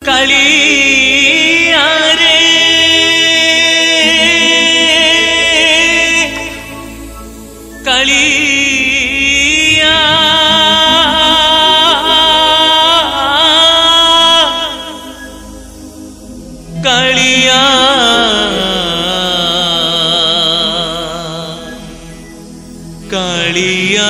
कालिया रे कालिया कालिया कालिया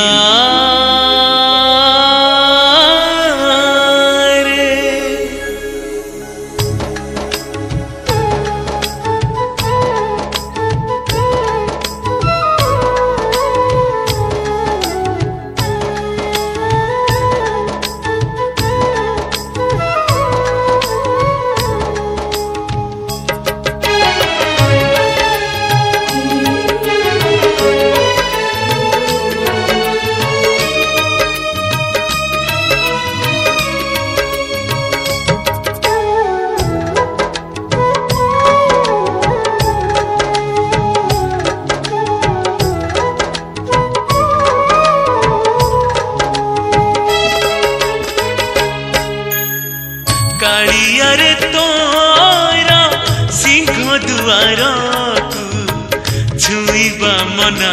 कालिया रे तोरा सिंह दुआर को छुईबा मना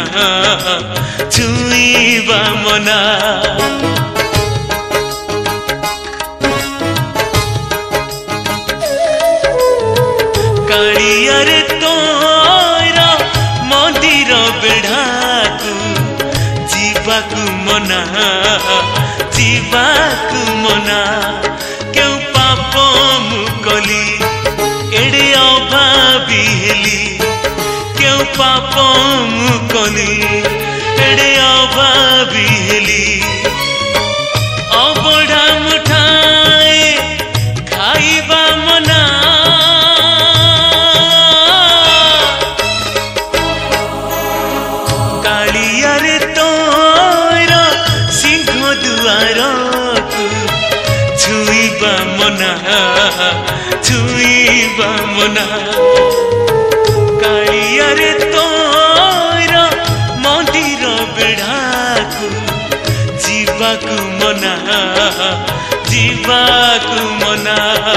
छुईबा मना कालिया रे तोरा मंदिर बेढ़ा को जीवाकू मना जीवाकू मना क्यों पाप मुकली एड़े अभावी हेली क्यों पाप मुकली एड़े अभावी हेली अबढ़ा मुठाए खाइबा मना कालिया रे तोरा सिंह दुआर को छुईबा मना छुईबा मना कालिया रे तोरा मंदिर बेढ़ा को जीवाकू मना जीवाकू मना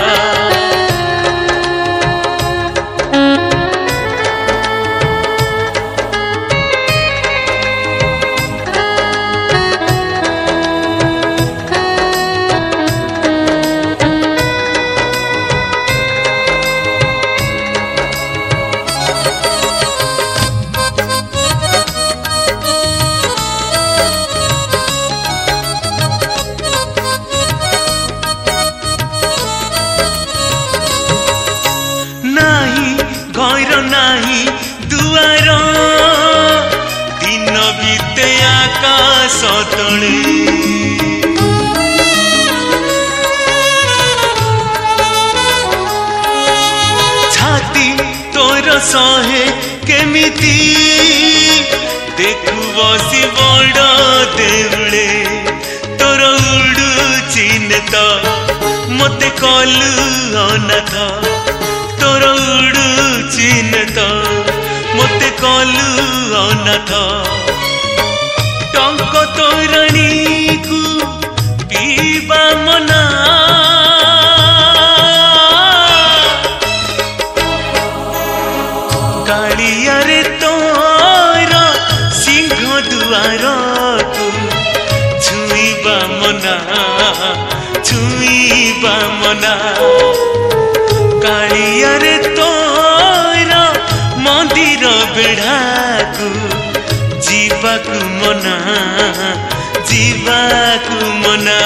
घर नाही दुआर दिन बीते आकाश तले छाती तोर सहे केमिति देखु बसी बड़ देउले तोर उड़ुची नेत मते कलु अनाथ तोर उड़ुची नेत मते कलु अनाथ टंक तोरणी को पीबा मना कालिया रे तोरा सिंह दुआर को छुईबा मना छुईबा मना कालिया रे तोरा मंदिर बेढ़ा को जीवाकू मना जीवाकू मना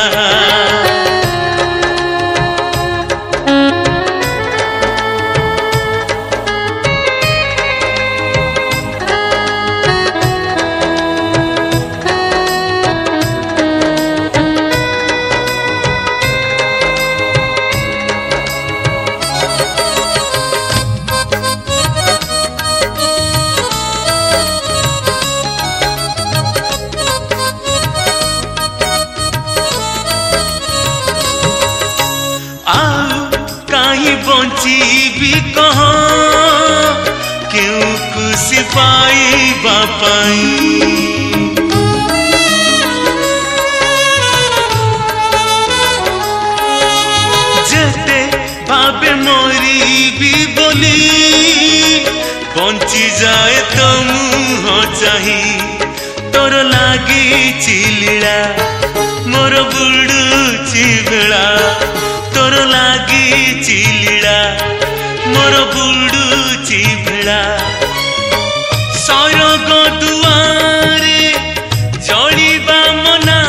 बंची कह क्यों खुशी पाइबा पाई जेते अरे मोरी भी बोली बंची जाए तो मुह चाही तोर लागी चिलीला मोर बुड़ुची बेला तोर लागी चिलीला मोर बुड़ुची बेला सरग दुआरे जड़ीबा मना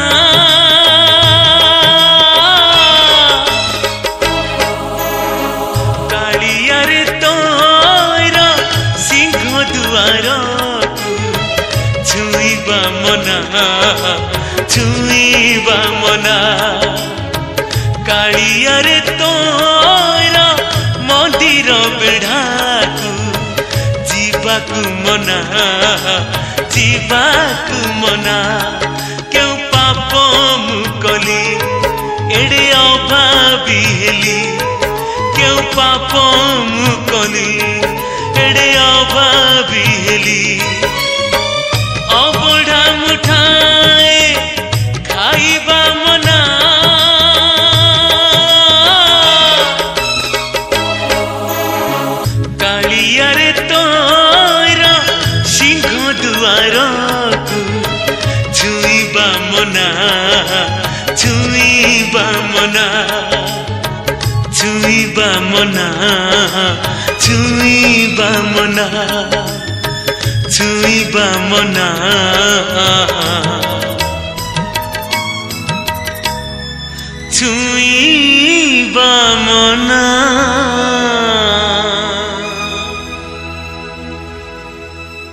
कालियारे तोर सिंह दुआर छुईबा मना छुईबा मना कालियारे तोर मंदिर बेढ़ाकू जीवाकू मना जीवाकू मना क्यों पाप मु कली एड़े अभावी हेली क्यों पाप मु कली एड़े अभावी हेली अबढ़ा मुठाए खाइबा मना कालियारे तोर सिंह दुआर छुईबा मना छुईबा मना छुईबा मना छुईबा मना छुईबा मना छुईबा मना।